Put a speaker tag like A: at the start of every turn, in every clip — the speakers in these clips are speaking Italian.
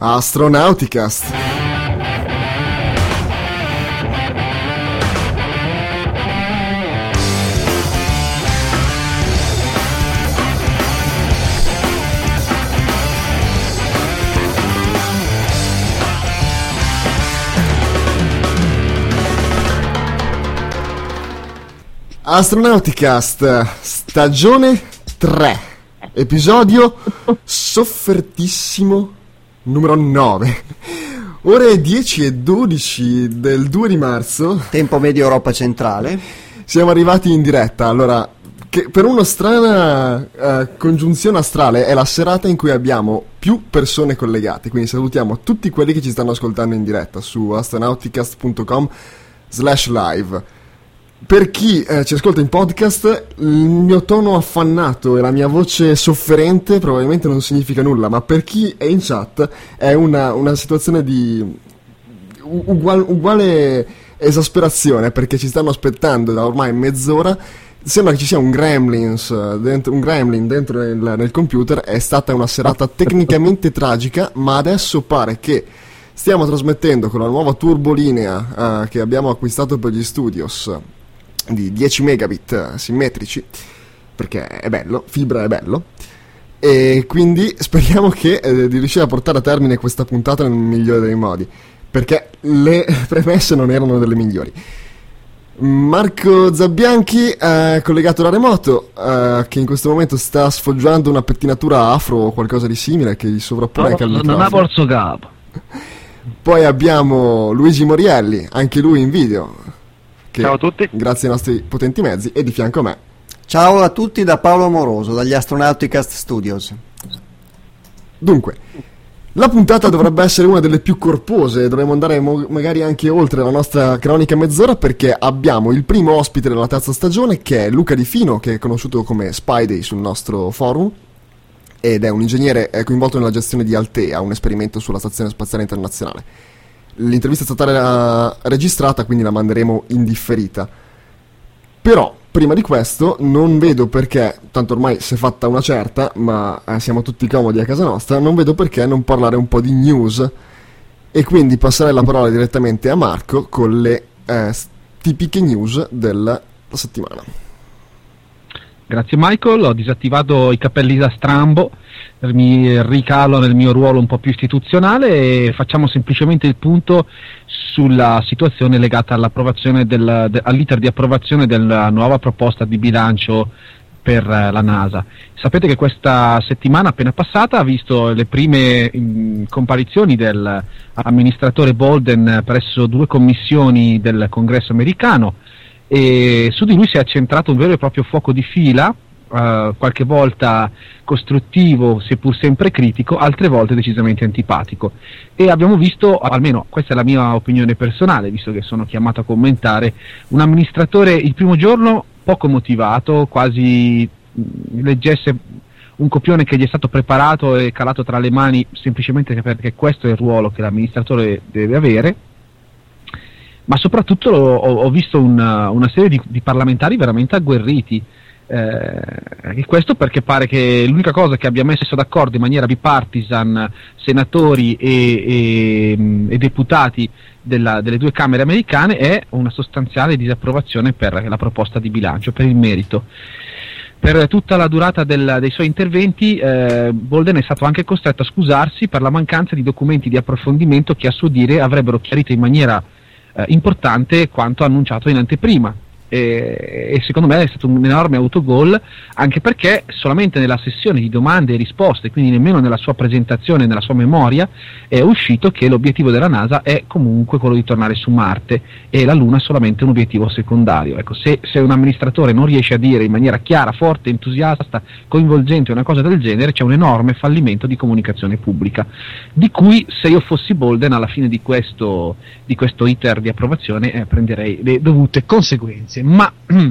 A: Astronauticast. Astronauticast, stagione 3, episodio soffertissimo numero 9, ore 10:12 del 2 di marzo,
B: tempo medio Europa centrale.
A: Siamo arrivati in diretta. Allora, che per una strana congiunzione astrale è la serata in cui abbiamo più persone collegate, quindi salutiamo tutti quelli che ci stanno ascoltando in diretta su astronauticast.com/live. Per chi ci ascolta in podcast, il mio tono affannato e la mia voce sofferente probabilmente non significa nulla, ma per chi è in chat è una situazione di uguale esasperazione, perché ci stanno aspettando da ormai mezz'ora. Sembra che ci sia un gremlin dentro nel computer. È stata una serata tecnicamente tragica, ma adesso pare che stiamo trasmettendo con la nuova turbolinea che abbiamo acquistato per gli studios di 10 megabit simmetrici, perché è bello, fibra è bello, e quindi speriamo che di riuscire a portare a termine questa puntata nel migliore dei modi, perché le premesse non erano delle migliori. Marco Zabbianchi collegato da remoto, che in questo momento sta sfoggiando una pettinatura afro o qualcosa di simile che gli sovrappone anche al microfono.
C: Non ha borso capo.
A: Poi abbiamo Luigi Morielli, anche lui in video.
D: Ciao a tutti.
A: Grazie ai nostri potenti mezzi, e di fianco a me.
B: Ciao a tutti da Paolo Amoroso, dagli Astronauticast Studios.
A: Dunque, la puntata dovrebbe essere una delle più corpose, dovremmo andare magari anche oltre la nostra cronica mezz'ora, perché abbiamo il primo ospite della terza stagione, che è Luca Di Fino, che è conosciuto come Spidey sul nostro forum, ed è un ingegnere coinvolto nella gestione di Altea, un esperimento sulla Stazione Spaziale Internazionale. L'intervista è stata registrata, quindi la manderemo in differita. Però, prima di questo, non vedo perché, tanto ormai si è fatta una certa, ma siamo tutti comodi a casa nostra, non vedo perché non parlare un po' di news, e quindi passare la parola direttamente a Marco con le tipiche news della settimana.
C: Grazie Michael, ho disattivato i capelli da strambo, mi ricalo nel mio ruolo un po' più istituzionale e facciamo semplicemente il punto sulla situazione legata all'approvazione all'iter di approvazione della nuova proposta di bilancio per la NASA. Sapete che questa settimana appena passata ha visto le prime comparizioni dell'amministratore Bolden presso 2 commissioni del Congresso americano, e su di lui si è accentrato un vero e proprio fuoco di fila, qualche volta costruttivo seppur sempre critico, altre volte decisamente antipatico, e abbiamo visto, almeno questa è la mia opinione personale, visto che sono chiamato a commentare, un amministratore il primo giorno poco motivato, quasi leggesse un copione che gli è stato preparato e calato tra le mani semplicemente perché questo è il ruolo che l'amministratore deve avere. Ma soprattutto ho visto una serie di parlamentari veramente agguerriti, e questo perché pare che l'unica cosa che abbia messo d'accordo in maniera bipartisan senatori e deputati delle 2 camere americane è una sostanziale disapprovazione per la proposta di bilancio, per il merito. Per tutta la durata dei suoi interventi Bolden è stato anche costretto a scusarsi per la mancanza di documenti di approfondimento che a suo dire avrebbero chiarito in maniera importante quanto annunciato in anteprima, e secondo me è stato un enorme autogol, anche perché solamente nella sessione di domande e risposte, quindi nemmeno nella sua presentazione, nella sua memoria, è uscito che l'obiettivo della NASA è comunque quello di tornare su Marte e la Luna è solamente un obiettivo secondario. Ecco, se un amministratore non riesce a dire in maniera chiara, forte, entusiasta, coinvolgente una cosa del genere, c'è un enorme fallimento di comunicazione pubblica, di cui se io fossi Bolden alla fine di questo iter di approvazione prenderei le dovute conseguenze. Ma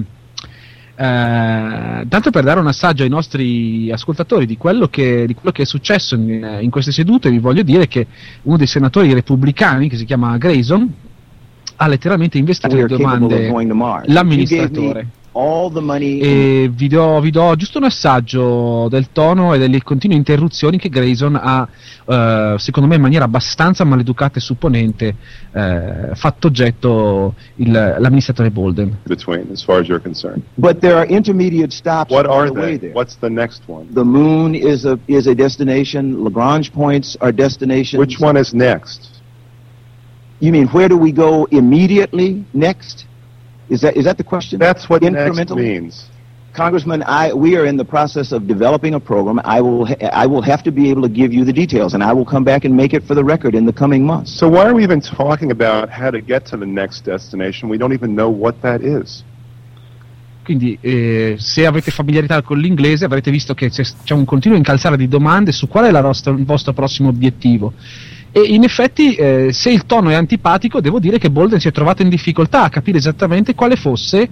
C: tanto per dare un assaggio ai nostri ascoltatori di quello che è successo in queste sedute, vi voglio dire che uno dei senatori repubblicani, che si chiama Grayson, ha letteralmente investito di domande l'amministratore. E vi do giusto un assaggio del tono e delle continue interruzioni che Grayson ha, secondo me in maniera abbastanza maleducata e supponente, fatto oggetto l'amministratore Bolden.
D: As far as you're concerned.
E: But there are intermediate stops.
D: What are
E: on the way
D: they?
E: there.
D: What's the next one?
E: The moon is a destination. Lagrange points are destinations.
D: Which one is next?
E: You mean where do we go immediately next? Is that the question?
D: That's what next means.
E: Congressman, we are in the process of developing a program. I will have to be able to give you the details, and I will come back and make it for the record in the coming months.
D: So why are we even talking about how to get to the next destination? We don't even know what that is.
C: Quindi se avete familiarità con l'inglese avrete visto che c'è un continuo incalzare di domande su qual è il vostro prossimo obiettivo. E in effetti se il tono è antipatico, devo dire che Bolden si è trovato in difficoltà a capire esattamente quale fosse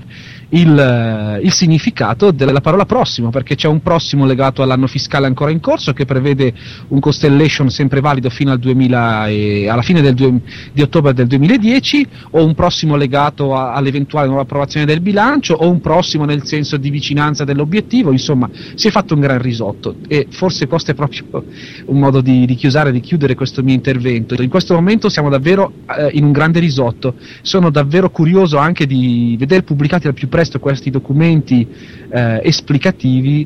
C: il significato della parola prossimo, perché c'è un prossimo legato all'anno fiscale ancora in corso che prevede un constellation sempre valido fino alla fine di ottobre del 2010, o un prossimo legato all'eventuale nuova approvazione del bilancio, o un prossimo nel senso di vicinanza dell'obiettivo. Insomma, si è fatto un gran risotto, e forse questo è proprio un modo di chiudere questo mio intervento. In questo momento siamo davvero in un grande risotto. Sono davvero curioso anche di vedere pubblicati al più presto questi documenti esplicativi,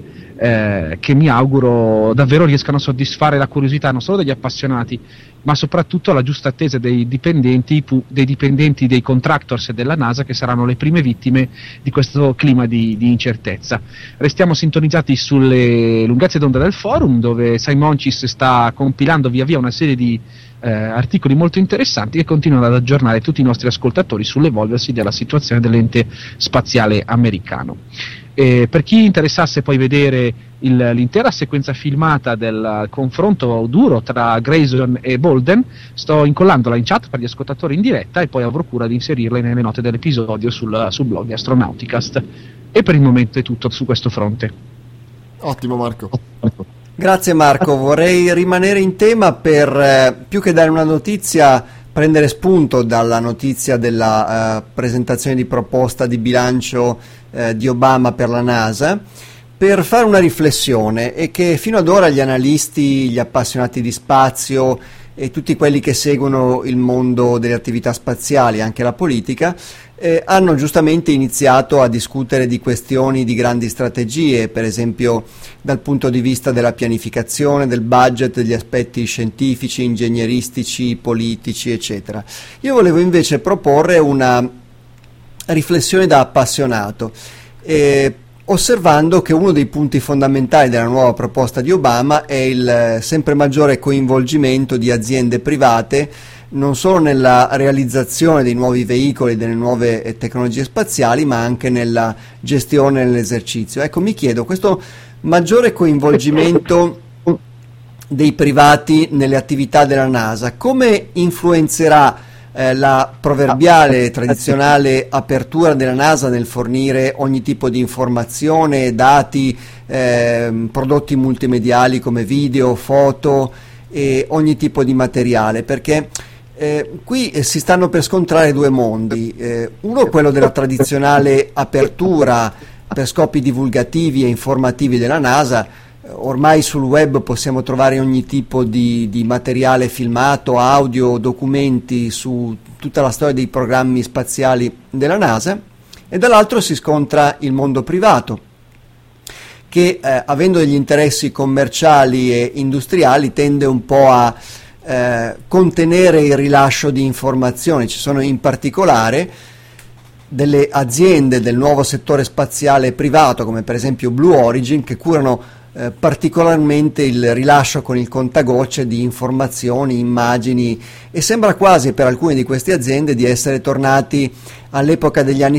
C: che mi auguro davvero riescano a soddisfare la curiosità non solo degli appassionati, ma soprattutto la giusta attesa dei dipendenti dei contractors e della NASA, che saranno le prime vittime di questo clima di incertezza. Restiamo sintonizzati sulle lunghezze d'onda del forum, dove Simoncis sta compilando via via una serie di articoli molto interessanti che continuano ad aggiornare tutti i nostri ascoltatori sull'evolversi della situazione dell'ente spaziale americano. Per chi interessasse poi vedere l'intera sequenza filmata del confronto duro tra Grayson e Bolden, sto incollandola in chat per gli ascoltatori in diretta, e poi avrò cura di inserirla nelle note dell'episodio sul blog di Astronauticast. E per il momento è tutto su questo fronte.
A: Ottimo, Marco.
B: Grazie Marco, vorrei rimanere in tema per più che dare una notizia, prendere spunto dalla notizia della presentazione di proposta di bilancio di Obama per la NASA, per fare una riflessione, e che fino ad ora gli analisti, gli appassionati di spazio e tutti quelli che seguono il mondo delle attività spaziali, anche la politica, hanno giustamente iniziato a discutere di questioni di grandi strategie, per esempio dal punto di vista della pianificazione, del budget, degli aspetti scientifici, ingegneristici, politici, eccetera. Io volevo invece proporre una riflessione da appassionato, osservando che uno dei punti fondamentali della nuova proposta di Obama è il sempre maggiore coinvolgimento di aziende private, non solo nella realizzazione dei nuovi veicoli, delle nuove tecnologie spaziali, ma anche nella gestione e nell'esercizio. Ecco, mi chiedo, questo maggiore coinvolgimento dei privati nelle attività della NASA come influenzerà la proverbiale tradizionale apertura della NASA nel fornire ogni tipo di informazione, dati, prodotti multimediali come video, foto e ogni tipo di materiale, perché qui si stanno per scontrare due mondi, uno quello della tradizionale apertura per scopi divulgativi e informativi della NASA. Ormai sul web possiamo trovare ogni tipo di materiale filmato, audio, documenti su tutta la storia dei programmi spaziali della NASA, e dall'altro si scontra il mondo privato che, avendo degli interessi commerciali e industriali, tende un po' a contenere il rilascio di informazioni. Ci sono in particolare delle aziende del nuovo settore spaziale privato, come per esempio Blue Origin, che curano particolarmente il rilascio con il contagocce di informazioni, immagini, e sembra quasi per alcune di queste aziende di essere tornati all'epoca degli anni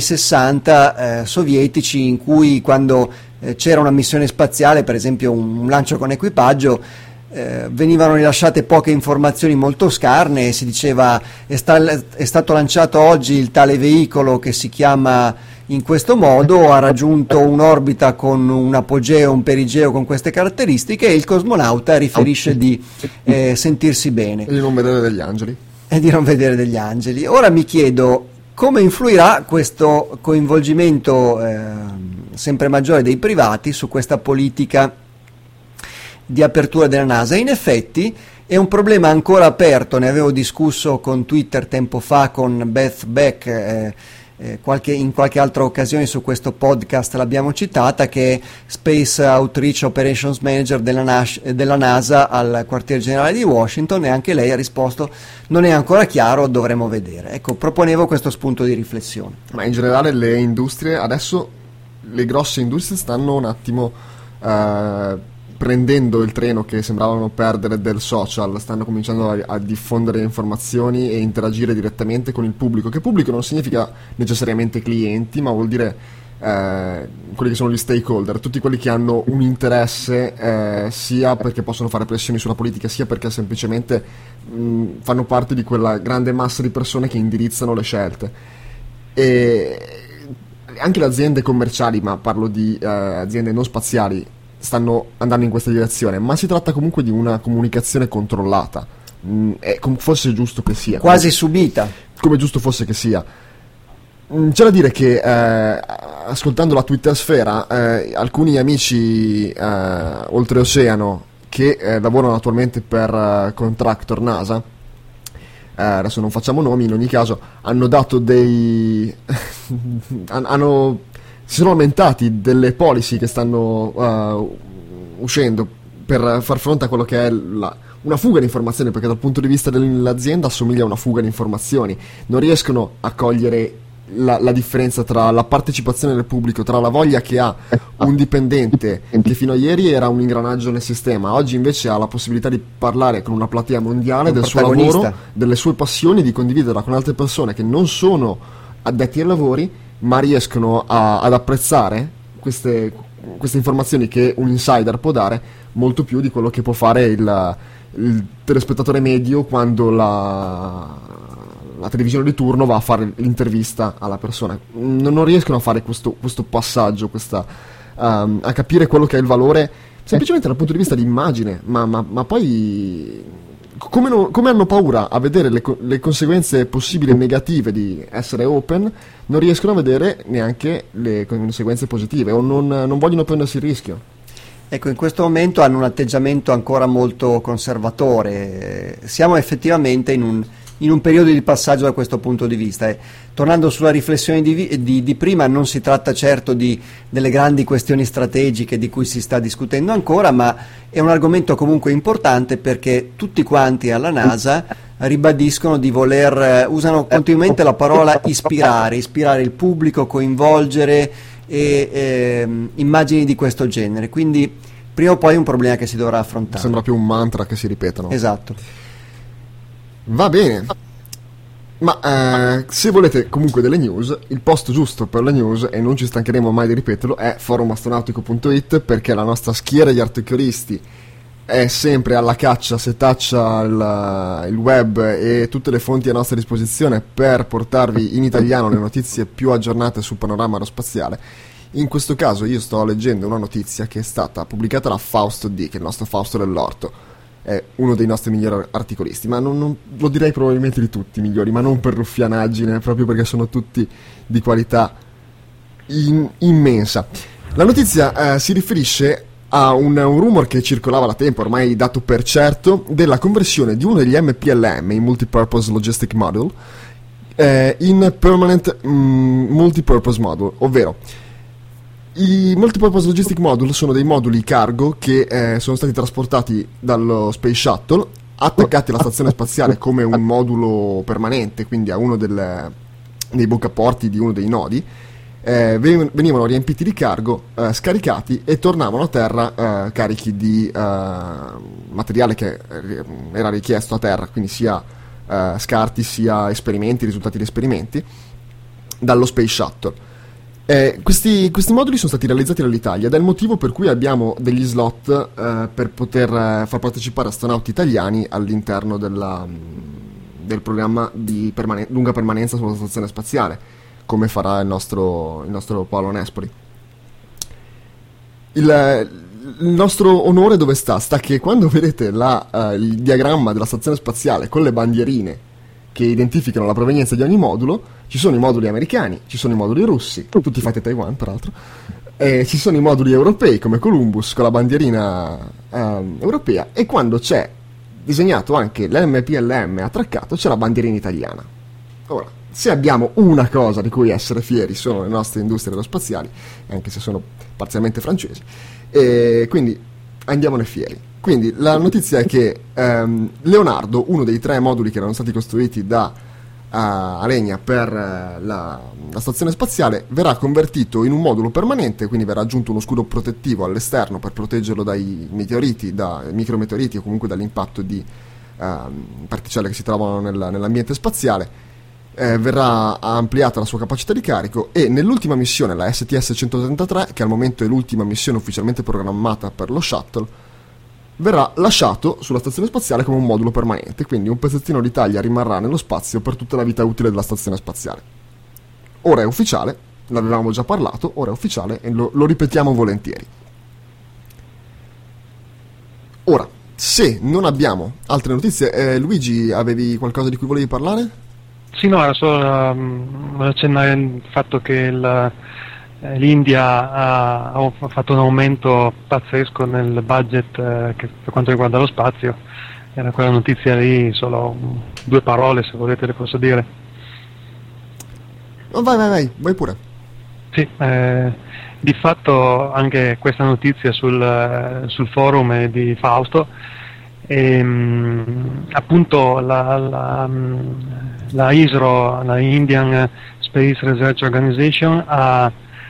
B: 60 sovietici, in cui quando c'era una missione spaziale, per esempio un lancio con equipaggio, venivano rilasciate poche informazioni molto scarne, e si diceva è stato lanciato oggi il tale veicolo che si chiama in questo modo, ha raggiunto un'orbita con un apogeo, un perigeo con queste caratteristiche, e il cosmonauta riferisce di sentirsi bene
A: e di non vedere degli angeli.
B: Ora mi chiedo, Come influirà questo coinvolgimento sempre maggiore dei privati su questa politica di apertura della NASA? In effetti è un problema ancora aperto, ne avevo discusso con Twitter tempo fa con Beth Beck, in qualche altra occasione su questo podcast l'abbiamo citata, che è Space Outreach Operations Manager della NASA al quartier generale di Washington, e anche lei ha risposto: non è ancora chiaro, dovremo vedere. Ecco, proponevo questo spunto di riflessione.
A: Ma in generale le industrie, adesso le grosse industrie stanno un attimo prendendo il treno che sembravano perdere del social, stanno cominciando a diffondere informazioni e interagire direttamente con il pubblico, che pubblico non significa necessariamente clienti, ma vuol dire quelli che sono gli stakeholder, tutti quelli che hanno un interesse sia perché possono fare pressioni sulla politica, sia perché semplicemente fanno parte di quella grande massa di persone che indirizzano le scelte. E anche le aziende commerciali, ma parlo di aziende non spaziali, stanno andando in questa direzione, ma si tratta comunque di una comunicazione controllata, fosse giusto che sia,
B: quasi subita,
A: come giusto fosse che sia. C'è da dire che ascoltando la Twittersfera, alcuni amici oltreoceano che lavorano attualmente per Contractor NASA, adesso non facciamo nomi, in ogni caso hanno dato si sono lamentati delle policy che stanno uscendo per far fronte a quello che è una fuga di informazioni, perché dal punto di vista dell'azienda assomiglia a una fuga di informazioni. Non riescono a cogliere la differenza tra la partecipazione del pubblico, tra la voglia che ha un dipendente che fino a ieri era un ingranaggio nel sistema, oggi invece ha la possibilità di parlare con una platea mondiale del suo lavoro, delle sue passioni, di condividerla con altre persone che non sono addetti ai lavori, ma riescono ad apprezzare queste informazioni che un insider può dare molto più di quello che può fare il telespettatore medio quando la televisione di turno va a fare l'intervista alla persona. Non riescono a fare questo passaggio, a capire quello che è il valore semplicemente dal punto di vista di immagine, ma poi come hanno paura a vedere le conseguenze possibili negative di essere open, non riescono a vedere neanche le conseguenze positive, o non vogliono prendersi il rischio.
B: Ecco, in questo momento hanno un atteggiamento ancora molto conservatore. Siamo effettivamente in un periodo di passaggio da questo punto di vista. Tornando sulla riflessione di prima, non si tratta certo delle grandi questioni strategiche di cui si sta discutendo ancora, ma è un argomento comunque importante, perché tutti quanti alla NASA ribadiscono di usano continuamente la parola ispirare il pubblico, coinvolgere e immagini di questo genere. Quindi prima o poi è un problema che si dovrà affrontare.
A: Sembra più un mantra che si ripetono.
B: Esatto.
A: Va bene, ma se volete comunque delle news, il posto giusto per le news, e non ci stancheremo mai di ripeterlo, è forumastronautico.it, perché la nostra schiera di articolisti è sempre alla caccia, setaccia il web e tutte le fonti a nostra disposizione per portarvi in italiano le notizie più aggiornate sul panorama aerospaziale. In questo caso io sto leggendo una notizia che è stata pubblicata da Fausto D, che è il nostro Fausto dell'Orto. È uno dei nostri migliori articolisti, ma non lo direi probabilmente di tutti i migliori, ma non per ruffianaggine, proprio perché sono tutti di qualità immensa. La notizia si riferisce a un rumor che circolava da tempo, ormai dato per certo, della conversione di uno degli MPLM, i Multipurpose Logistic Module, in Permanent Multipurpose Module, ovvero i Multipurpose Logistic Module sono dei moduli cargo che sono stati trasportati dallo Space Shuttle, attaccati alla stazione spaziale come un modulo permanente, quindi a uno dei boccaporti di uno dei nodi. Venivano riempiti di cargo, scaricati e tornavano a terra carichi di materiale che era richiesto a terra, quindi sia scarti sia risultati di esperimenti dallo Space Shuttle. Questi moduli sono stati realizzati dall'Italia ed è il motivo per cui abbiamo degli slot per poter far partecipare astronauti italiani all'interno del programma di lunga permanenza sulla stazione spaziale, come farà il nostro Paolo Nespoli. Il nostro onore dove sta? Sta che quando vedete il diagramma della stazione spaziale con le bandierine che identificano la provenienza di ogni modulo. Ci sono i moduli americani, ci sono i moduli russi, tutti fatti a Taiwan peraltro, ci sono i moduli europei come Columbus con la bandierina europea, e quando c'è disegnato anche l'MPLM attraccato c'è la bandierina italiana. Ora, se abbiamo una cosa di cui essere fieri sono le nostre industrie aerospaziali, anche se sono parzialmente francesi, e quindi andiamone fieri. Quindi la notizia è che Leonardo, uno dei 3 moduli che erano stati costruiti da Alenia per la stazione spaziale, verrà convertito in un modulo permanente, quindi verrà aggiunto uno scudo protettivo all'esterno per proteggerlo dai meteoriti, dai micrometeoriti o comunque dall'impatto di particelle che si trovano nell'ambiente spaziale. Verrà ampliata la sua capacità di carico, e nell'ultima missione, la STS-133, che al momento è l'ultima missione ufficialmente programmata per lo shuttle, verrà lasciato sulla stazione spaziale come un modulo permanente, quindi un pezzettino d'Italia rimarrà nello spazio per tutta la vita utile della stazione spaziale. Ora è ufficiale, l'avevamo già parlato, ora è ufficiale e lo ripetiamo volentieri. Ora, se non abbiamo altre notizie, Luigi, avevi qualcosa di cui volevi parlare?
F: Sì, no, era solo accennare il fatto che l'India ha fatto un aumento pazzesco nel budget per quanto riguarda lo spazio. Era quella notizia lì, solo 2 parole se volete le posso dire.
A: Oh, vai pure.
F: Sì, di fatto anche questa notizia sul forum di Fausto, appunto la ISRO, la Indian Space Research Organization, ha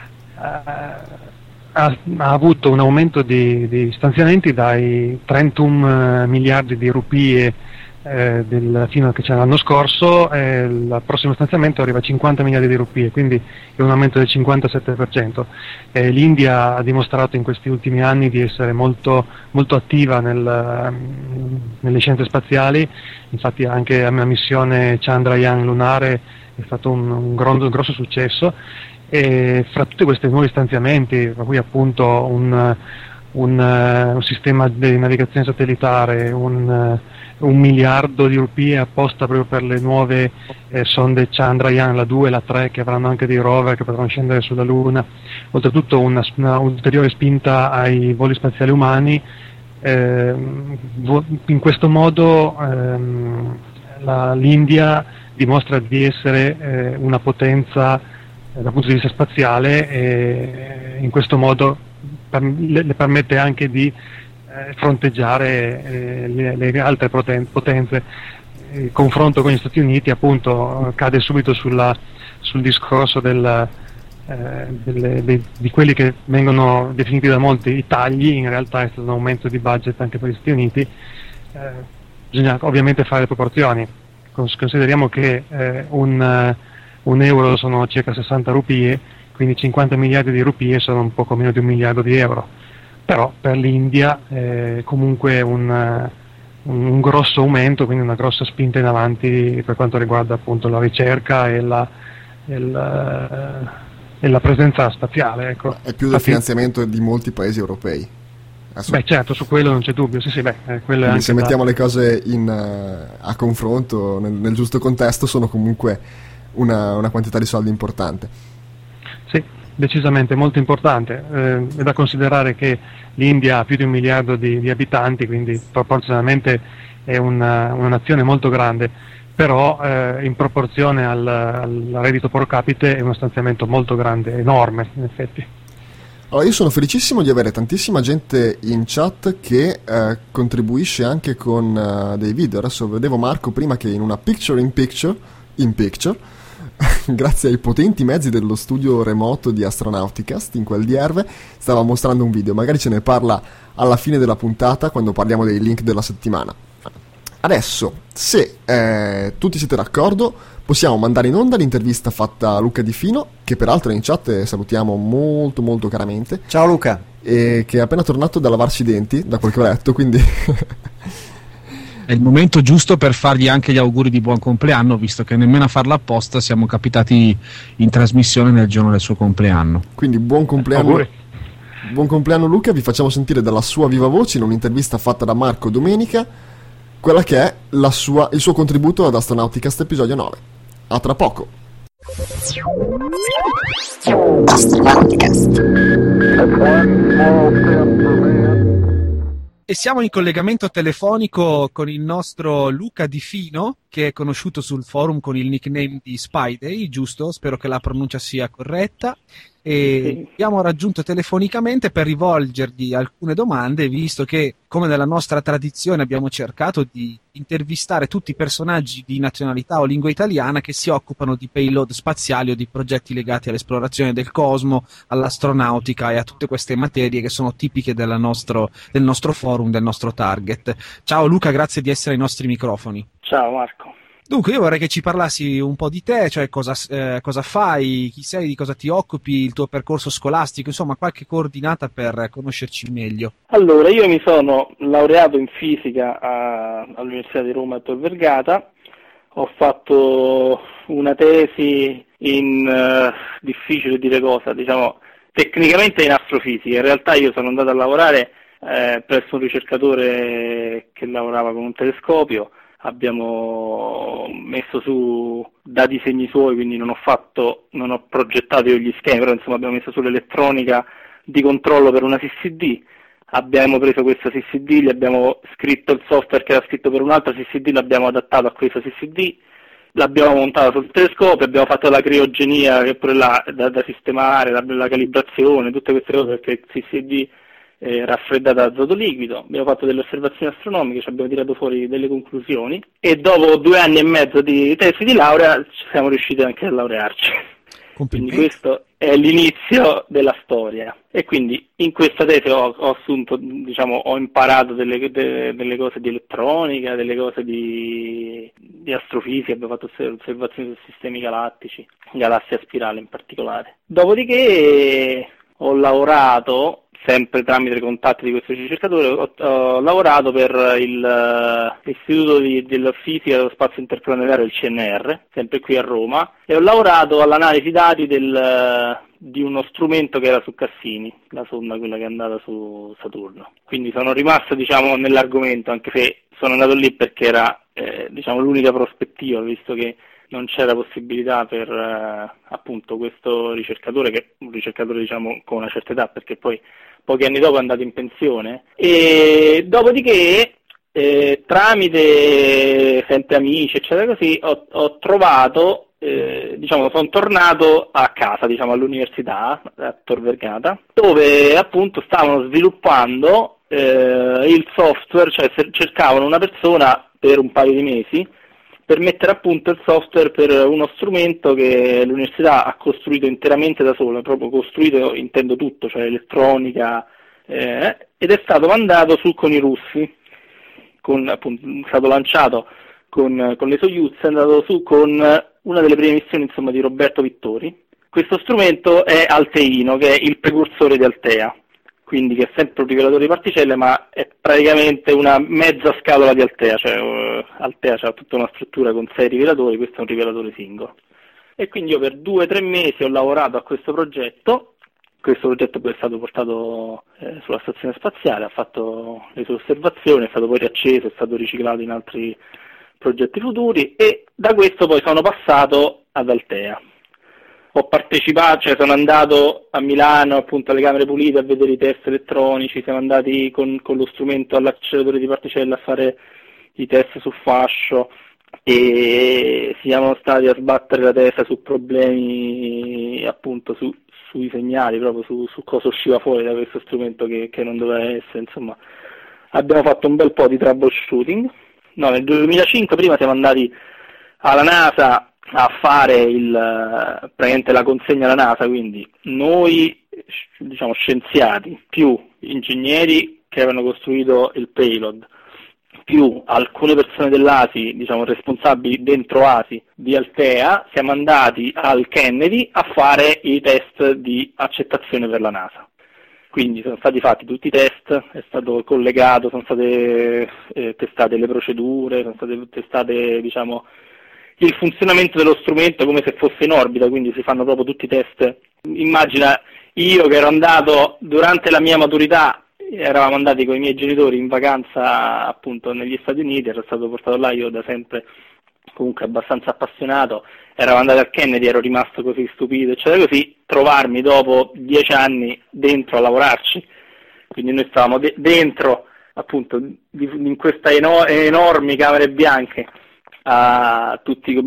F: avuto un aumento di stanziamenti dai 31 miliardi di rupie fino a che c'era l'anno scorso, il prossimo stanziamento arriva a 50 miliardi di rupie, quindi è un aumento del 57%. L'India ha dimostrato in questi ultimi anni di essere molto, molto attiva nelle scienze spaziali, infatti anche la missione Chandrayaan lunare è stato un grosso successo. E fra tutti questi nuovi stanziamenti, tra cui appunto un sistema di navigazione satellitare, 1 miliardo di rupie apposta proprio per le nuove sonde Chandrayaan, la 2 e la 3, che avranno anche dei rover che potranno scendere sulla Luna, oltretutto una ulteriore spinta ai voli spaziali umani. In questo modo l'India dimostra di essere una potenza dal punto di vista spaziale, e in questo modo le permette anche di fronteggiare le altre potenze. Il confronto con gli Stati Uniti appunto cade subito sul discorso di quelli che vengono definiti da molti i tagli. In realtà è stato un aumento di budget anche per gli Stati Uniti. Bisogna ovviamente fare le proporzioni. Consideriamo che un euro sono circa 60 rupie, quindi 50 miliardi di rupie sono un poco meno di 1 miliardo di euro. Però per l'India comunque un grosso aumento, quindi una grossa spinta in avanti per quanto riguarda appunto la ricerca e la presenza spaziale. Ecco.
A: È più del finanziamento di molti paesi europei.
F: Beh, certo, su quello non c'è dubbio. Sì, quello è anche
A: se mettiamo le cose a confronto nel giusto contesto, sono comunque una quantità di soldi importante.
F: Sì, decisamente molto importante. È da considerare che l'India ha più di 1 miliardo di abitanti, quindi proporzionalmente è una nazione molto grande, però in proporzione al reddito pro capite è uno stanziamento molto grande, enorme in effetti.
A: Allora, io sono felicissimo di avere tantissima gente in chat che contribuisce anche con dei video. Adesso vedevo Marco prima che in una picture in picture grazie ai potenti mezzi dello studio remoto di Astronauticast in quel di Erve stava mostrando un video. Magari ce ne parla alla fine della puntata, quando parliamo dei link della settimana. Adesso, se tutti siete d'accordo, possiamo mandare in onda l'intervista fatta a Luca Di Fino, che peraltro è in chat e salutiamo molto molto caramente.
B: Ciao Luca.
A: E che è appena tornato da lavarsi i denti, da quel che ho letto, quindi
C: è il momento giusto per fargli anche gli auguri di buon compleanno, visto che nemmeno a farla apposta siamo capitati in trasmissione nel giorno del suo compleanno.
A: Quindi buon compleanno, buon compleanno Luca. Vi facciamo sentire dalla sua viva voce in un'intervista fatta da Marco domenica, quella che è il suo contributo ad Astronauticast episodio 9. A tra poco.
C: E siamo in collegamento telefonico con il nostro Luca Di Fino, che è conosciuto sul forum con il nickname di Spidey, giusto? Spero che la pronuncia sia corretta. E abbiamo raggiunto telefonicamente per rivolgergli alcune domande, visto che, come nella nostra tradizione, abbiamo cercato di intervistare tutti i personaggi di nazionalità o lingua italiana che si occupano di payload spaziali o di progetti legati all'esplorazione del cosmo, all'astronautica e a tutte queste materie che sono tipiche del nostro forum, del nostro target. Ciao Luca, grazie di essere ai nostri microfoni.
G: Ciao Marco.
C: Dunque, io vorrei che ci parlassi un po' di te, cioè cosa fai, chi sei, di cosa ti occupi, il tuo percorso scolastico, insomma qualche coordinata per conoscerci meglio.
G: Allora, io mi sono laureato in fisica all'Università di Roma Tor Vergata, ho fatto una tesi in difficile dire cosa, diciamo tecnicamente in astrofisica, in realtà io sono andato a lavorare presso un ricercatore che lavorava con un telescopio. Abbiamo messo su da disegni suoi, quindi non ho progettato io gli schemi, però insomma abbiamo messo sull'elettronica di controllo per una CCD, abbiamo preso questa CCD, gli abbiamo scritto il software che era scritto per un'altra CCD, l'abbiamo adattato a questa CCD, l'abbiamo montata sul telescopio, abbiamo fatto la criogenia che è pure là da sistemare, la calibrazione, tutte queste cose, perché il CCD raffreddata a azoto liquido, abbiamo fatto delle osservazioni astronomiche, ci abbiamo tirato fuori delle conclusioni e dopo 2 anni e mezzo di tesi di laurea siamo riusciti anche a laurearci. Quindi questo è l'inizio della storia e quindi in questa tesi ho assunto, diciamo, ho imparato delle cose di elettronica, delle cose di astrofisica, abbiamo fatto osservazioni su sistemi galattici, galassie a spirale in particolare. Dopodiché ho lavorato sempre tramite i contatti di questo ricercatore, ho lavorato per l'Istituto della Fisica dello Spazio Interplanetario, il CNR, sempre qui a Roma, e ho lavorato all'analisi dati di uno strumento che era su Cassini, la sonda quella che è andata su Saturno. Quindi sono rimasto, diciamo, nell'argomento, anche se sono andato lì perché era diciamo l'unica prospettiva, visto che non c'era possibilità per appunto questo ricercatore, che è un ricercatore, diciamo, con una certa età, perché poi pochi anni dopo è andato in pensione, e dopodiché tramite sempre amici eccetera così ho trovato, diciamo, sono tornato a casa, diciamo, all'università a Tor Vergata, dove appunto stavano sviluppando il software, cioè cercavano una persona per un paio di mesi per mettere a punto il software per uno strumento che l'università ha costruito interamente da sola, proprio costruito, intendo tutto, cioè elettronica, ed è stato mandato su con i russi, appunto, è stato lanciato con le Soyuz, è andato su con una delle prime missioni, insomma, di Roberto Vittori. Questo strumento è Alteino, che è il precursore di Altea, quindi che è sempre un rivelatore di particelle, ma è praticamente una mezza scatola di Altea, cioè Altea ha tutta una struttura con 6 rivelatori, questo è un rivelatore singolo. E quindi io per 2 o 3 mesi ho lavorato a questo progetto poi è stato portato sulla stazione spaziale, ha fatto le sue osservazioni, è stato poi riacceso, è stato riciclato in altri progetti futuri, e da questo poi sono passato ad Altea. Ho partecipato, cioè sono andato a Milano appunto alle Camere Pulite a vedere i test elettronici, siamo andati con lo strumento all'acceleratore di particelle a fare i test su fascio e siamo stati a sbattere la testa su problemi appunto sui segnali, proprio su cosa usciva fuori da questo strumento che non doveva essere, insomma abbiamo fatto un bel po' di troubleshooting. Nel 2005 prima siamo andati alla NASA a fare praticamente la consegna alla NASA, quindi noi, diciamo, scienziati più ingegneri che avevano costruito il payload, più alcune persone dell'ASI, diciamo responsabili dentro ASI di Altea, siamo andati al Kennedy a fare i test di accettazione per la NASA. Quindi sono stati fatti tutti i test, è stato collegato, sono state testate le procedure, sono state testate, diciamo, il funzionamento dello strumento come se fosse in orbita, quindi si fanno proprio tutti i test. Immagina io che ero andato durante la mia maturità eravamo andati con i miei genitori in vacanza appunto negli Stati Uniti, ero stato portato là, io da sempre comunque abbastanza appassionato, eravamo andati al Kennedy, ero rimasto così stupito, eccetera, così, trovarmi dopo 10 anni dentro a lavorarci, quindi noi stavamo dentro appunto in queste enormi camere bianche, a tutti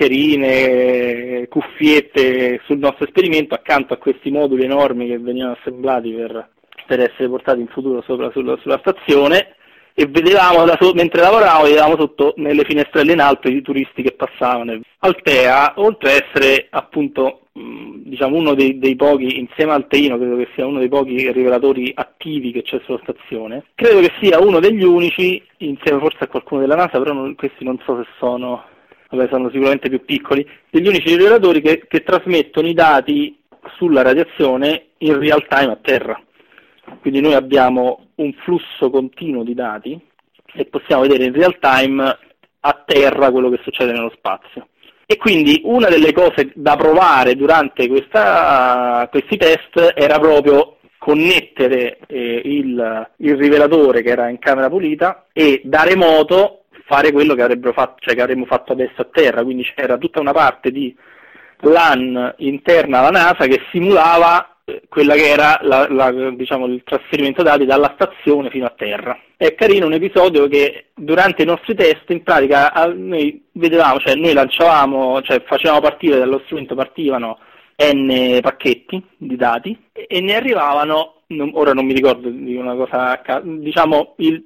G: mascherine, cuffiette sul nostro esperimento, accanto a questi moduli enormi che venivano assemblati per essere portati in futuro sopra sulla stazione, e vedevamo mentre lavoravamo, vedevamo sotto nelle finestrelle in alto i turisti che passavano. Altea, oltre a essere appunto diciamo uno dei pochi, insieme al Teino, credo che sia uno dei pochi rivelatori attivi che c'è sulla stazione, credo che sia uno degli unici, insieme forse a qualcuno della NASA, però questi non so se sono sicuramente più piccoli, degli unici rivelatori che trasmettono i dati sulla radiazione in real time a terra. Quindi noi abbiamo un flusso continuo di dati e possiamo vedere in real time a terra quello che succede nello spazio. E quindi una delle cose da provare durante questi test era proprio connettere il rivelatore che era in camera pulita e da remoto fare quello che avremmo fatto adesso a terra. Quindi c'era tutta una parte di LAN interna alla NASA che simulava quella che era diciamo il trasferimento dati dalla stazione fino a terra. È carino un episodio che durante i nostri test in pratica noi vedevamo, cioè noi lanciavamo, cioè facevamo partire dallo strumento, partivano n pacchetti di dati e ne arrivavano, ora non mi ricordo di una cosa, diciamo il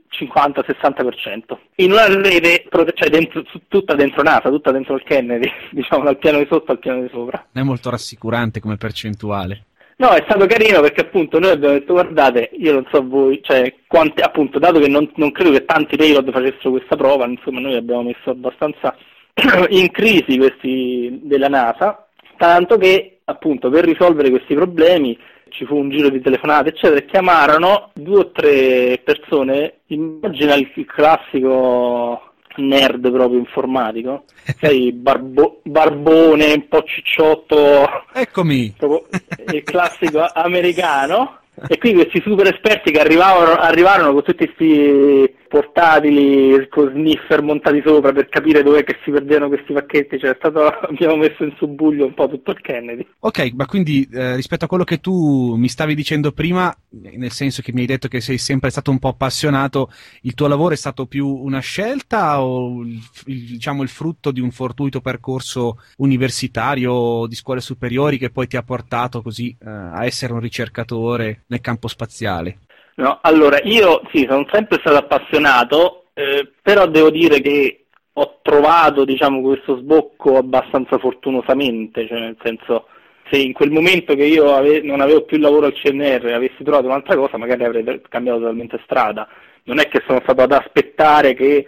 G: 50-60% in una rete, cioè tutta dentro NASA, tutta dentro il Kennedy, diciamo dal piano di sotto al piano di sopra.
C: Non è molto rassicurante come percentuale.
G: No, è stato carino perché appunto noi abbiamo detto guardate, io non so voi, cioè quanti, appunto, dato che non credo che tanti payload facessero questa prova, insomma noi abbiamo messo abbastanza in crisi questi della NASA, tanto che appunto per risolvere questi problemi ci fu un giro di telefonate eccetera, e chiamarono 2 o 3 persone, immagina il classico nerd proprio informatico, sei barbone, un po' cicciotto,
C: eccomi,
G: proprio il classico americano, e quindi questi super esperti che arrivarono con tutti questi portatili con sniffer montati sopra per capire dove che si perdevano questi pacchetti, cioè abbiamo messo in subbuglio un po' tutto il Kennedy.
C: Ok, ma quindi rispetto a quello che tu mi stavi dicendo prima, nel senso che mi hai detto che sei sempre stato un po' appassionato, il tuo lavoro è stato più una scelta o diciamo il frutto di un fortuito percorso universitario di scuole superiori che poi ti ha portato così a essere un ricercatore nel campo spaziale?
G: No, allora io sì, sono sempre stato appassionato, però devo dire che ho trovato, diciamo, questo sbocco abbastanza fortunosamente, cioè nel senso, se in quel momento che io non avevo più lavoro al CNR avessi trovato un'altra cosa, magari avrei cambiato totalmente strada. Non è che sono stato ad aspettare che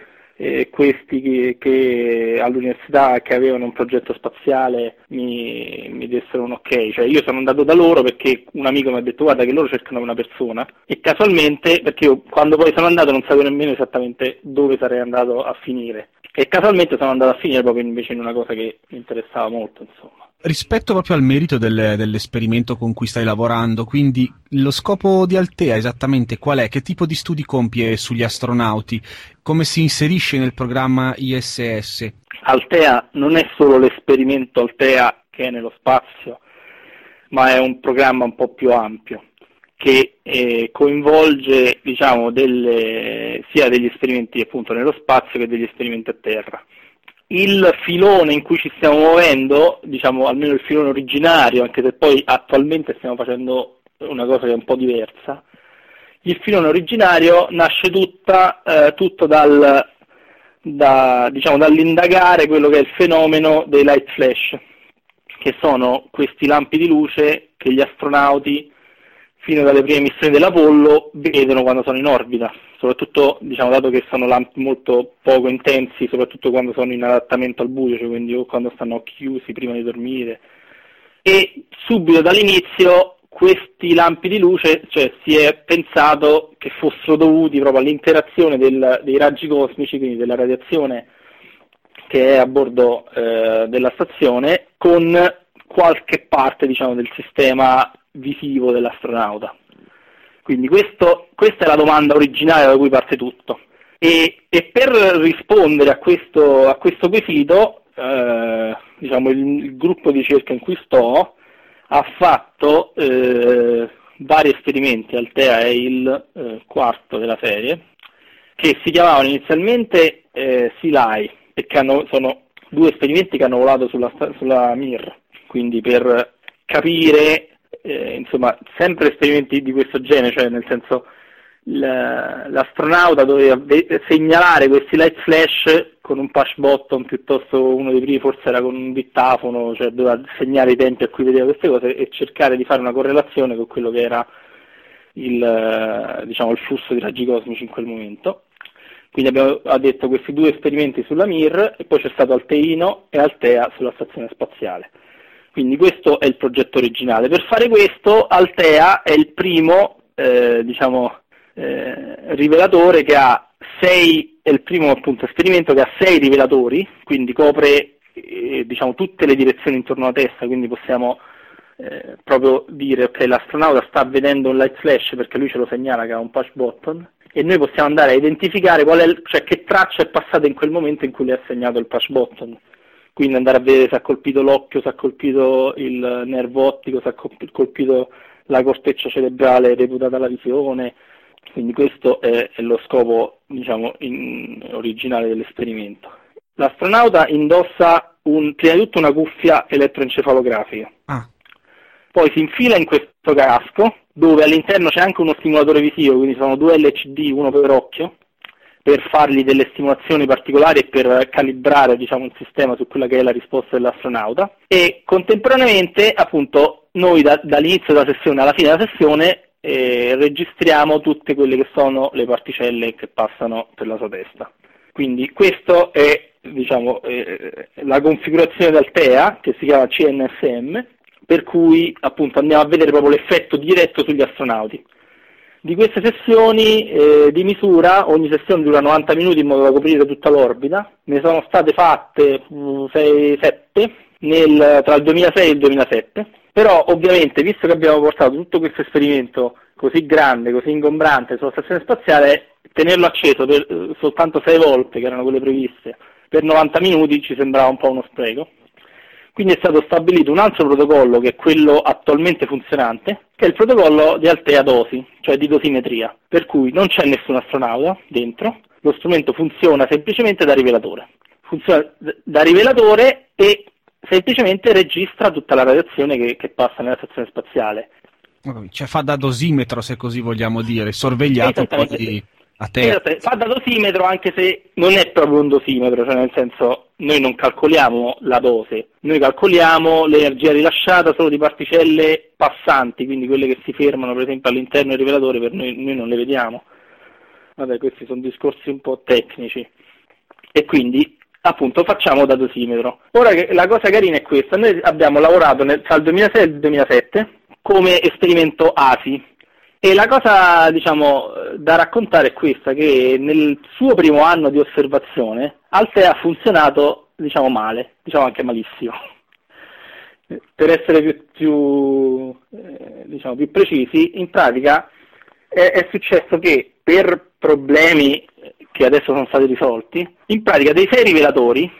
G: questi che all'università che avevano un progetto spaziale mi dessero un ok, cioè io sono andato da loro perché un amico mi ha detto guarda che loro cercano una persona, e casualmente, perché io quando poi sono andato non sapevo nemmeno esattamente dove sarei andato a finire, e casualmente sono andato a finire proprio invece in una cosa che mi interessava molto, insomma.
C: Rispetto proprio al merito dell'esperimento con cui stai lavorando, quindi lo scopo di Altea esattamente qual è? Che tipo di studi compie sugli astronauti? Come si inserisce nel programma ISS?
G: Altea non è solo l'esperimento Altea che è nello spazio, ma è un programma un po' più ampio che coinvolge, diciamo, sia degli esperimenti appunto nello spazio che degli esperimenti a terra. Il filone in cui ci stiamo muovendo, diciamo almeno il filone originario, anche se poi attualmente stiamo facendo una cosa che è un po' diversa, il filone originario nasce tutto dall'indagare quello che è il fenomeno dei light flash, che sono questi lampi di luce che gli astronauti fino dalle prime missioni dell'Apollo vedono quando sono in orbita, soprattutto, diciamo, dato che sono lampi molto poco intensi, soprattutto quando sono in adattamento al buio, cioè quindi o quando stanno occhi chiusi prima di dormire. E subito dall'inizio questi lampi di luce, cioè si è pensato che fossero dovuti proprio all'interazione dei raggi cosmici, quindi della radiazione che è a bordo della stazione, con qualche parte, diciamo, del sistema visivo dell'astronauta. Quindi questa è la domanda originale da cui parte tutto. E per rispondere a questo quesito, diciamo il gruppo di ricerca in cui sto ha fatto vari esperimenti, Althea è il quarto della serie, che si chiamavano inizialmente SEALIE, e che sono 2 esperimenti che hanno volato sulla Mir, quindi per capire, insomma, sempre esperimenti di questo genere, cioè nel senso l'astronauta doveva segnalare questi light flash con un push button, piuttosto uno dei primi forse era con un dittafono, cioè doveva segnare i tempi a cui vedeva queste cose e cercare di fare una correlazione con quello che era il flusso di raggi cosmici in quel momento. Quindi abbiamo detto questi 2 esperimenti sulla Mir, e poi c'è stato Alteino e Althea sulla stazione spaziale. Quindi questo è il progetto originale. Per fare questo Althea è il primo rivelatore che ha 6, è il primo appunto esperimento che ha 6 rivelatori, quindi copre tutte le direzioni intorno alla testa, quindi possiamo proprio dire ok, l'astronauta sta vedendo un light flash perché lui ce lo segnala che ha un push button, e noi possiamo andare a identificare che traccia è passata in quel momento in cui le ha segnato il push button. Quindi andare a vedere se ha colpito l'occhio, se ha colpito il nervo ottico, se ha colpito la corteccia cerebrale reputata alla visione. Quindi questo è lo scopo, originale dell'esperimento. L'astronauta indossa prima di tutto una cuffia elettroencefalografica. Poi si infila in questo casco, dove all'interno c'è anche uno stimulatore visivo, quindi sono 2 LCD, uno per occhio, per fargli delle stimolazioni particolari e per calibrare il sistema su quella che è la risposta dell'astronauta. E contemporaneamente, appunto, noi dall'inizio della sessione alla fine della sessione registriamo tutte quelle che sono le particelle che passano per la sua testa. Quindi questo è la configurazione di Althea, che si chiama CNSM, per cui appunto andiamo a vedere proprio l'effetto diretto sugli astronauti. Di queste sessioni di misura, ogni sessione dura 90 minuti in modo da coprire tutta l'orbita, ne sono state fatte 6-7 tra il 2006 e il 2007, però ovviamente, visto che abbiamo portato tutto questo esperimento così grande, così ingombrante sulla stazione spaziale, tenerlo acceso soltanto 6 volte, che erano quelle previste, per 90 minuti ci sembrava un po' uno spreco. Quindi è stato stabilito un altro protocollo, che è quello attualmente funzionante, che è il protocollo di Althea dosi, cioè di dosimetria, per cui non c'è nessun astronauta dentro, lo strumento funziona semplicemente da rivelatore. Funziona da rivelatore e semplicemente registra tutta la radiazione che passa nella stazione spaziale.
H: Cioè fa da dosimetro, se così vogliamo dire, sorvegliato poi a terra.
G: Fa da dosimetro, anche se non è proprio un dosimetro, cioè nel senso, noi non calcoliamo la dose, noi calcoliamo l'energia rilasciata solo di particelle passanti, quindi quelle che si fermano per esempio all'interno del rivelatore, per noi non le vediamo. Vabbè, questi sono discorsi un po' tecnici. E quindi appunto facciamo da dosimetro. Ora, la cosa carina è questa: noi abbiamo lavorato tra il 2006 e il 2007 come esperimento ASI, e la cosa da raccontare è questa, che nel suo primo anno di osservazione Althea ha funzionato male, anche malissimo. Per essere più precisi, in pratica è successo che per problemi che adesso sono stati risolti, in pratica dei 6 rivelatori,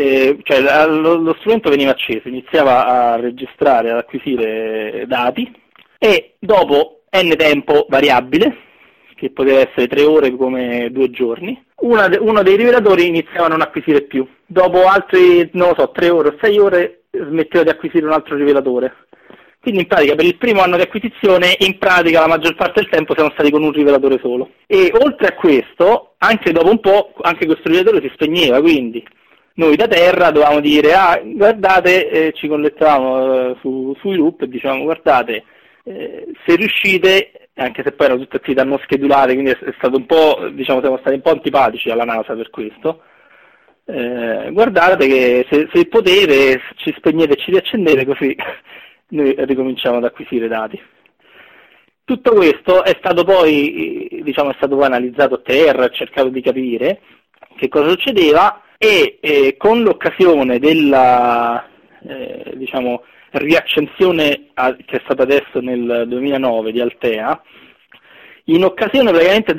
G: lo strumento veniva acceso, iniziava a registrare, ad acquisire dati, e dopo n tempo variabile, che poteva essere 3 ore come 2 giorni, uno dei rivelatori iniziava a non acquisire più. Dopo altri, 3 ore o 6 ore smetteva di acquisire un altro rivelatore. Quindi in pratica per il primo anno di acquisizione, in pratica la maggior parte del tempo siamo stati con un rivelatore solo. E oltre a questo, anche dopo un po', anche questo rivelatore si spegneva, quindi noi da terra dovevamo dire, guardate, ci collettavamo sui loop e dicevamo, guardate, se riuscite, anche se poi erano tutte attività non schedulate, quindi è stato un po', siamo stati un po' antipatici alla NASA per questo, guardate che se potete ci spegnete e ci riaccendete, così noi ricominciamo ad acquisire dati. Tutto questo è stato poi analizzato a terra, cercato di capire che cosa succedeva, e con l'occasione della riaccensione che è stata adesso nel 2009 di Althea, in occasione praticamente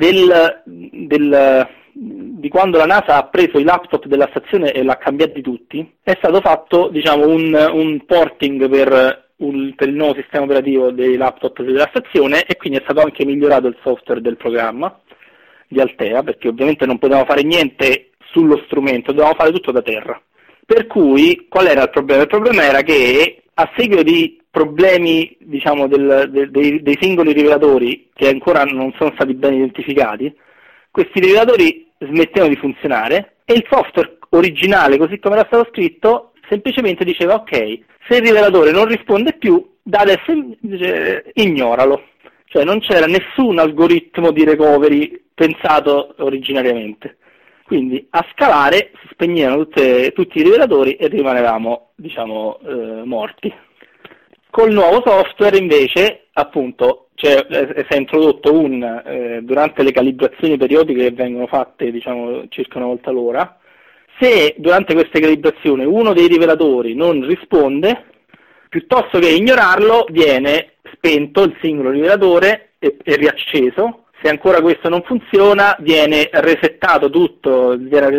G: di quando la NASA ha preso i laptop della stazione e l'ha cambiati tutti, è stato fatto, diciamo, un porting per il nuovo sistema operativo dei laptop della stazione, e quindi è stato anche migliorato il software del programma di Altea, perché ovviamente non potevamo fare niente sullo strumento, dovevamo fare tutto da terra. Per cui qual era il problema? Il problema era che a seguito di problemi, diciamo, dei singoli rivelatori che ancora non sono stati ben identificati, questi rivelatori smettevano di funzionare e il software originale, così come era stato scritto, semplicemente diceva: ok, se il rivelatore non risponde più, da adesso ignoralo. Cioè non c'era nessun algoritmo di recovery pensato originariamente. Quindi a scalare si spegnevano tutti i rivelatori e rimanevamo, diciamo, morti. Col nuovo software invece, appunto, si è introdotto durante le calibrazioni periodiche che vengono fatte, diciamo, circa una volta l'ora, se durante queste calibrazioni uno dei rivelatori non risponde, piuttosto che ignorarlo, viene spento il singolo rivelatore e riacceso. Se ancora questo non funziona, viene resettata tutta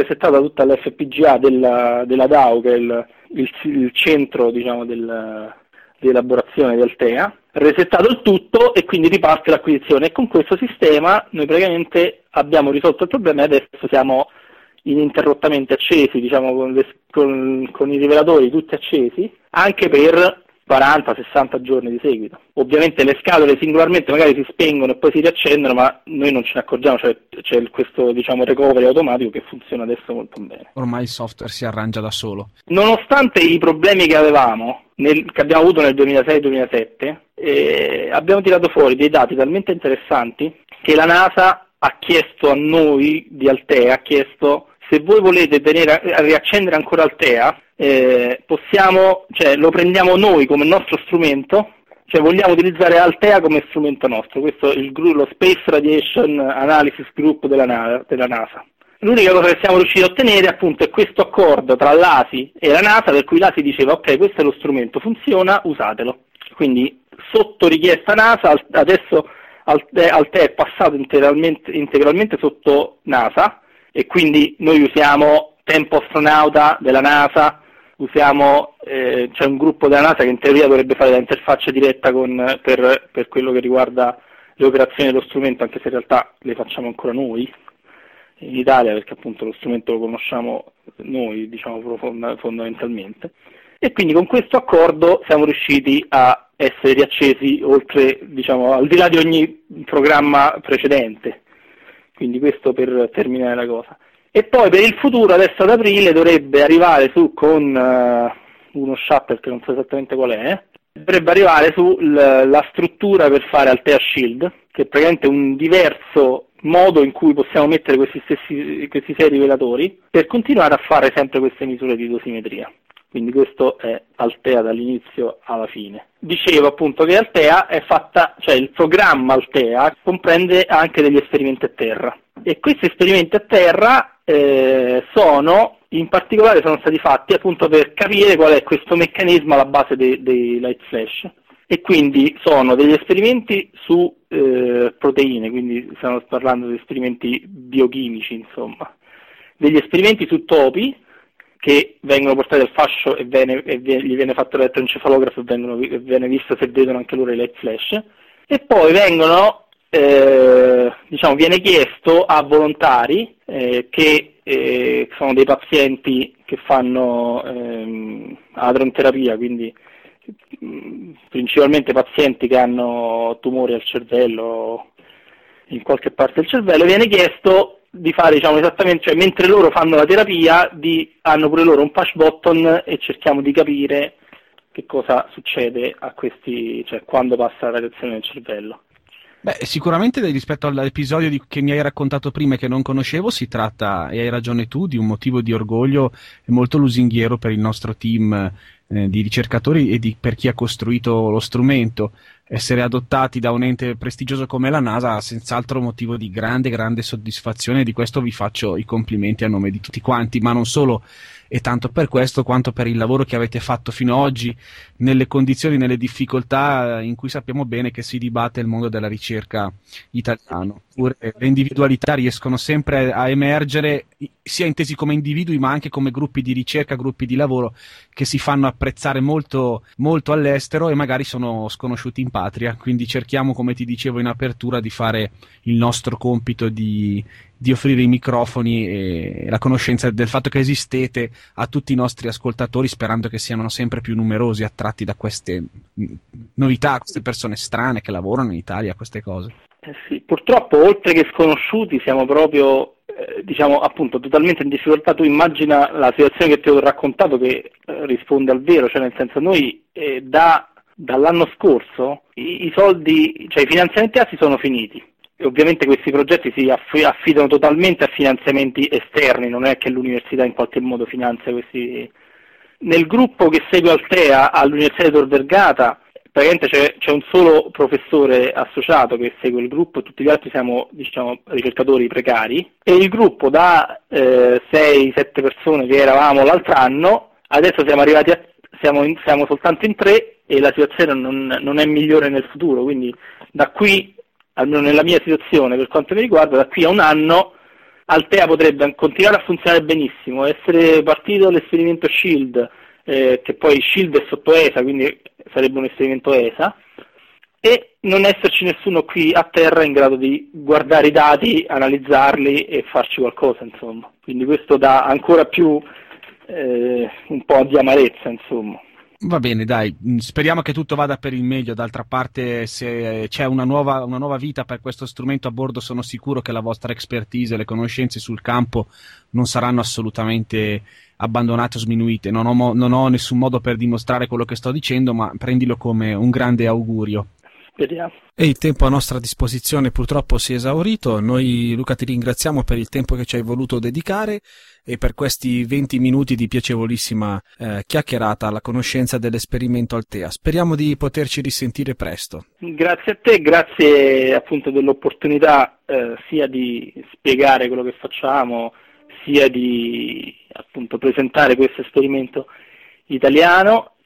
G: l'FPGA della DAO, che è il centro, diciamo, di elaborazione di Altea, resettato il tutto e quindi riparte l'acquisizione. E con questo sistema noi praticamente abbiamo risolto il problema e adesso siamo ininterrottamente accesi, diciamo, con i rivelatori tutti accesi, anche per 40-60 giorni di seguito. Ovviamente le scatole singolarmente magari si spengono e poi si riaccendono, ma noi non ce ne accorgiamo, cioè c'è questo, diciamo, recovery automatico che funziona adesso molto bene.
H: Ormai il software si arrangia da solo.
G: Nonostante i problemi che avevamo, che abbiamo avuto nel 2006-2007, abbiamo tirato fuori dei dati talmente interessanti che la NASA ha chiesto a noi di Altea, ha chiesto: se voi volete riaccendere ancora Altea, possiamo, cioè lo prendiamo noi come nostro strumento, cioè vogliamo utilizzare Altea come strumento nostro. Questo è lo Space Radiation Analysis Group della NASA. L'unica cosa che siamo riusciti a ottenere, appunto, è questo accordo tra l'ASI e la NASA, per cui l'ASI diceva: ok, questo è lo strumento, funziona, usatelo. Quindi sotto richiesta NASA, adesso Altea è passato integralmente sotto NASA, e quindi noi usiamo Tempo Astronauta della NASA, c'è un gruppo della NASA che in teoria dovrebbe fare l'interfaccia diretta per quello che riguarda le operazioni dello strumento, anche se in realtà le facciamo ancora noi in Italia, perché appunto lo strumento lo conosciamo noi, diciamo, fondamentalmente. E quindi con questo accordo siamo riusciti a essere riaccesi oltre, diciamo, al di là di ogni programma precedente. Quindi questo per terminare la cosa. E poi per il futuro, adesso ad aprile, dovrebbe arrivare con uno shuttle che non so esattamente qual è, dovrebbe arrivare la struttura per fare Altea Shield, che è praticamente un diverso modo in cui possiamo mettere questi 6 rivelatori per continuare a fare sempre queste misure di dosimetria. Quindi questo è Altea dall'inizio alla fine. Dicevo appunto che Altea è fatta, cioè il programma Altea comprende anche degli esperimenti a terra. E questi esperimenti a terra in particolare sono stati fatti appunto per capire qual è questo meccanismo alla base dei light flash. E quindi sono degli esperimenti su proteine, quindi stiamo parlando di esperimenti biochimici, insomma. Degli esperimenti su topi, che vengono portati al fascio e gli viene fatto l'elettroencefalografo e viene visto se vedono anche loro i light flash, e poi viene chiesto a volontari che sono dei pazienti che fanno adronterapia, quindi principalmente pazienti che hanno tumori al cervello, in qualche parte del cervello, viene chiesto di fare, diciamo, esattamente, cioè mentre loro fanno la terapia, hanno pure loro un push button e cerchiamo di capire che cosa succede a questi, cioè quando passa la radiazione nel cervello.
H: Beh, sicuramente rispetto all'episodio che mi hai raccontato prima e che non conoscevo, si tratta, e hai ragione tu, di un motivo di orgoglio molto lusinghiero per il nostro team di ricercatori e per chi ha costruito lo strumento. Essere adottati da un ente prestigioso come la NASA ha senz'altro motivo di grande soddisfazione, e di questo vi faccio i complimenti a nome di tutti quanti, ma non solo e tanto per questo quanto per il lavoro che avete fatto fino ad oggi nelle condizioni, nelle difficoltà in cui sappiamo bene che si dibatte il mondo della ricerca italiano. Pure le individualità riescono sempre a emergere, sia intesi come individui ma anche come gruppi di ricerca, gruppi di lavoro che si fanno apprezzare molto all'estero e magari sono sconosciuti in patria, quindi cerchiamo, come ti dicevo in apertura, di fare il nostro compito di offrire i microfoni e la conoscenza del fatto che esistete a tutti i nostri ascoltatori, sperando che siano sempre più numerosi, attratti da queste novità, queste persone strane che lavorano in Italia, queste cose.
G: Sì, purtroppo oltre che sconosciuti siamo proprio appunto totalmente in difficoltà. Tu immagina la situazione che ti ho raccontato, che risponde al vero, cioè nel senso, noi dall'anno scorso i soldi, cioè i finanziamenti ASI sono finiti. E ovviamente questi progetti si affidano totalmente a finanziamenti esterni, non è che l'università in qualche modo finanzia questi. Nel gruppo che segue Altea all'Università di Tor Vergata praticamente c'è un solo professore associato che segue il gruppo, e tutti gli altri siamo ricercatori precari, e il gruppo da 6-7 persone che eravamo l'altro anno, adesso siamo arrivati siamo soltanto in 3 e la situazione non è migliore nel futuro, quindi da qui, almeno nella mia situazione per quanto mi riguarda, da qui a un anno Altea potrebbe continuare a funzionare benissimo, essere partito l'esperimento SHIELD, che poi SHIELD è sotto ESA, quindi sarebbe un esperimento ESA, e non esserci nessuno qui a terra in grado di guardare i dati, analizzarli e farci qualcosa, insomma. Quindi questo dà ancora più un po' di amarezza, insomma.
H: Va bene, dai, speriamo che tutto vada per il meglio. D'altra parte, se c'è una nuova vita per questo strumento a bordo, sono sicuro che la vostra expertise e le conoscenze sul campo non saranno assolutamente abbandonate o sminuite. Non ho nessun modo per dimostrare quello che sto dicendo, ma prendilo come un grande augurio.
G: Speriamo.
I: E il tempo a nostra disposizione purtroppo si è esaurito. Noi, Luca, ti ringraziamo per il tempo che ci hai voluto dedicare e per questi 20 minuti di piacevolissima chiacchierata alla conoscenza dell'esperimento Altea. Speriamo di poterci risentire presto.
G: Grazie a te, grazie appunto dell'opportunità sia di spiegare quello che facciamo, sia di appunto presentare questo esperimento italiano,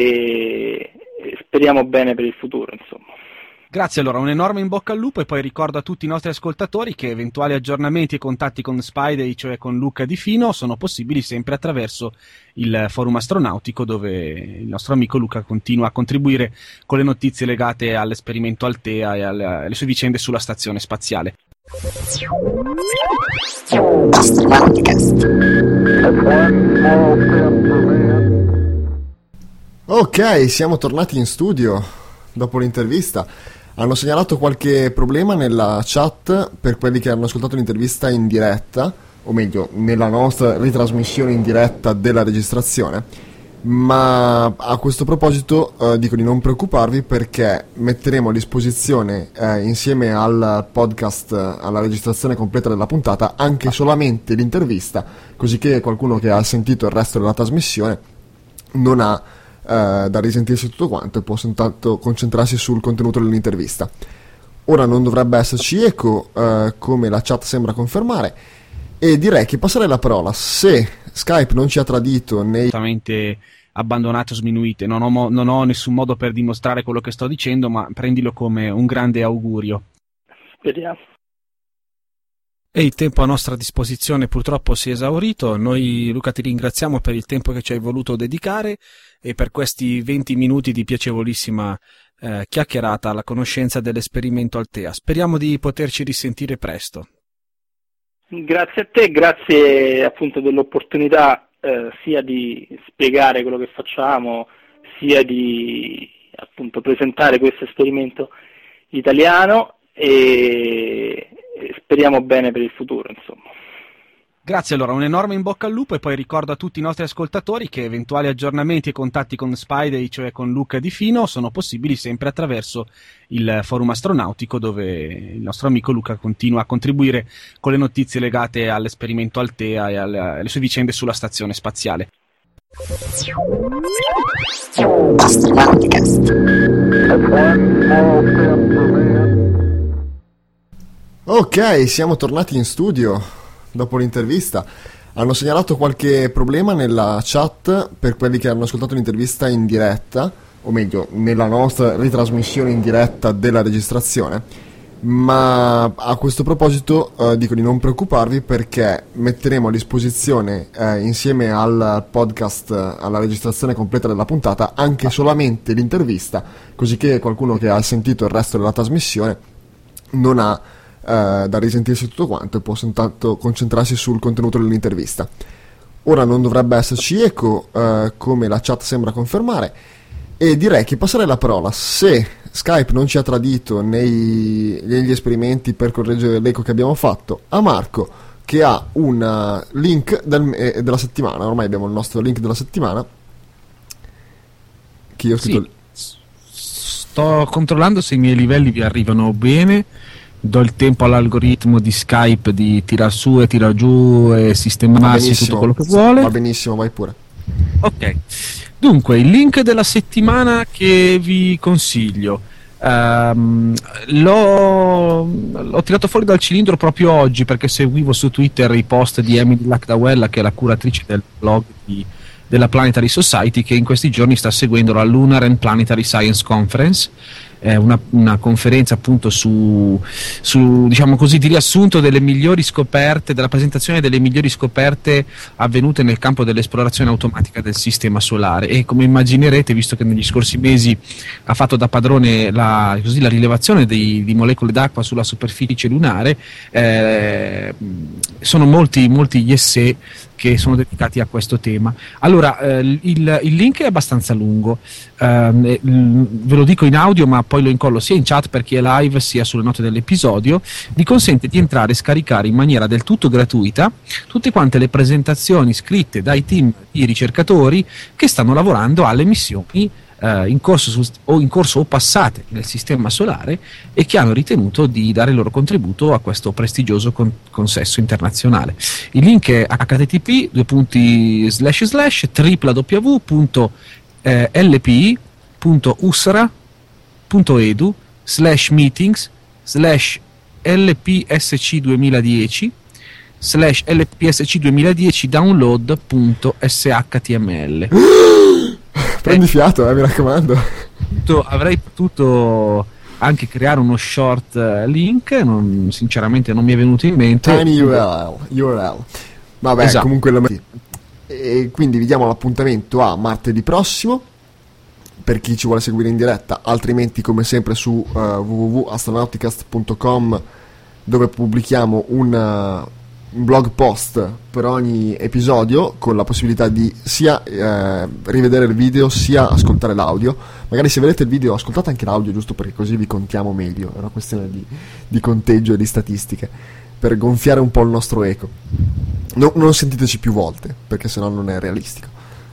G: e speriamo bene per il futuro, insomma.
H: Grazie, allora un enorme in bocca al lupo, e poi ricordo a tutti i nostri ascoltatori che eventuali aggiornamenti e contatti con Spidey, cioè con Luca Di Fino, sono possibili sempre attraverso il forum astronautico, dove il nostro amico Luca continua a contribuire con le notizie legate all'esperimento Altea e alle sue vicende sulla stazione spaziale.
A: Ok, siamo tornati in studio dopo l'intervista. Hanno segnalato qualche problema nella chat per quelli che hanno ascoltato l'intervista in diretta, o meglio, nella nostra ritrasmissione in diretta della registrazione, ma a questo proposito dico di non preoccuparvi, perché metteremo a disposizione insieme al podcast, alla registrazione completa della puntata, anche solamente l'intervista, così che qualcuno che ha sentito il resto della trasmissione non ha da risentirsi tutto quanto e può soltanto concentrarsi sul contenuto dell'intervista. Ora non dovrebbe esserci eco, come la chat sembra confermare, e direi che passerei la parola, se Skype non ci ha tradito nei
H: abbandonato o sminuite. Non ho nessun modo per dimostrare quello che sto dicendo, ma prendilo come un grande augurio.
G: Speriamo.
I: E il tempo a nostra disposizione purtroppo si è esaurito. Noi, Luca, ti ringraziamo per il tempo che ci hai voluto dedicare e per questi 20 minuti di piacevolissima chiacchierata alla conoscenza dell'esperimento Altea. Speriamo di poterci risentire presto.
G: Grazie a te, grazie appunto dell'opportunità sia di spiegare quello che facciamo, sia di appunto presentare questo esperimento italiano, e speriamo bene per il futuro, insomma.
H: Grazie, allora un enorme in bocca al lupo, e poi ricordo a tutti i nostri ascoltatori che eventuali aggiornamenti e contatti con Spidey, cioè con Luca Di Fino, sono possibili sempre attraverso il forum astronautico, dove il nostro amico Luca continua a contribuire con le notizie legate all'esperimento Altea e alle sue vicende sulla stazione spaziale.
A: Ok, siamo tornati in studio dopo l'intervista. Hanno segnalato qualche problema nella chat per quelli che hanno ascoltato l'intervista in diretta, o meglio, nella nostra ritrasmissione in diretta della registrazione. Ma a questo proposito dico di non preoccuparvi, perché metteremo a disposizione insieme al podcast, alla registrazione completa della puntata, anche solamente l'intervista, così che qualcuno che ha sentito il resto della trasmissione non ha da risentirsi tutto quanto e può soltanto concentrarsi sul contenuto dell'intervista. Ora non dovrebbe esserci eco, come la chat sembra confermare, e direi che passerei la parola, se Skype non ci ha tradito negli esperimenti per correggere l'eco che abbiamo fatto, a Marco, che ha un link della settimana. Ormai abbiamo il nostro link della settimana, che io ho scritto.
I: Sì. Sto controllando se i miei livelli vi arrivano bene. Do il tempo all'algoritmo di Skype di tirar su e tirar giù e sistemarsi tutto quello che vuole.
A: Va benissimo, vai pure.
I: Ok, dunque il link della settimana che vi consiglio, l'ho tirato fuori dal cilindro proprio oggi, perché seguivo su Twitter i post di Emily Lacdawella, che è la curatrice del blog della Planetary Society, che in questi giorni sta seguendo la Lunar and Planetary Science Conference. È una conferenza appunto su diciamo così, di riassunto delle migliori scoperte, della presentazione delle migliori scoperte avvenute nel campo dell'esplorazione automatica del sistema solare. E come immaginerete, visto che negli scorsi mesi ha fatto da padrone la rilevazione di molecole d'acqua sulla superficie lunare, sono molti gli essay che sono dedicati a questo tema. Allora, il link è abbastanza lungo, ve lo dico in audio, ma poi lo incollo sia in chat per chi è live sia sulle note dell'episodio. Vi consente di entrare e scaricare in maniera del tutto gratuita tutte quante le presentazioni scritte dai team di ricercatori che stanno lavorando alle missioni in corso o passate nel sistema solare, e che hanno ritenuto di dare il loro contributo a questo prestigioso consesso internazionale. Il link è http://lpi.usra.edu/meetings/lpsc2010/lpsc2010 download.shtml.
A: Prendi fiato, mi raccomando.
I: Avrei potuto anche creare uno short link, sinceramente non mi è venuto in mente.
A: Tiny URL. Vabbè, esatto. Comunque lo metti. E quindi vi diamo l'appuntamento a martedì prossimo per chi ci vuole seguire in diretta, altrimenti come sempre su www.astronauticast.com, dove pubblichiamo un blog post per ogni episodio, con la possibilità di sia rivedere il video sia ascoltare l'audio. Magari se vedete il video ascoltate anche l'audio, giusto perché così vi contiamo meglio. È una questione di conteggio e di statistiche, per gonfiare un po' il nostro eco. Non sentiteci più volte, perché sennò non è realistico.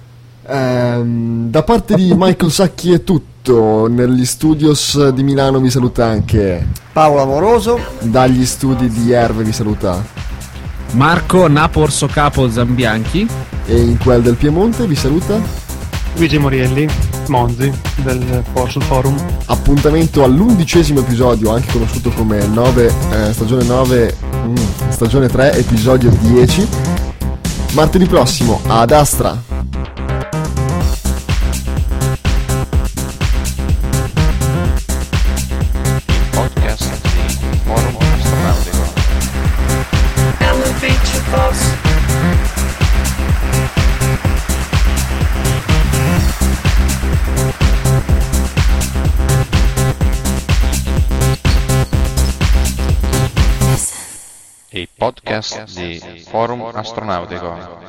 A: Da parte di Michael Sacchi è tutto. Negli studios di Milano vi saluta anche
B: Paolo Amoroso.
A: Dagli studi di Erve vi saluta
I: Marco Naporso Capo Zambianchi.
A: E in quel del Piemonte vi saluta
F: Luigi Morielli Monzi del Sul Forum.
A: Appuntamento all'11° episodio, anche conosciuto come stagione 9 stagione 3 episodio 10, martedì prossimo ad Astra.
J: Il podcast di Forum Astronautico.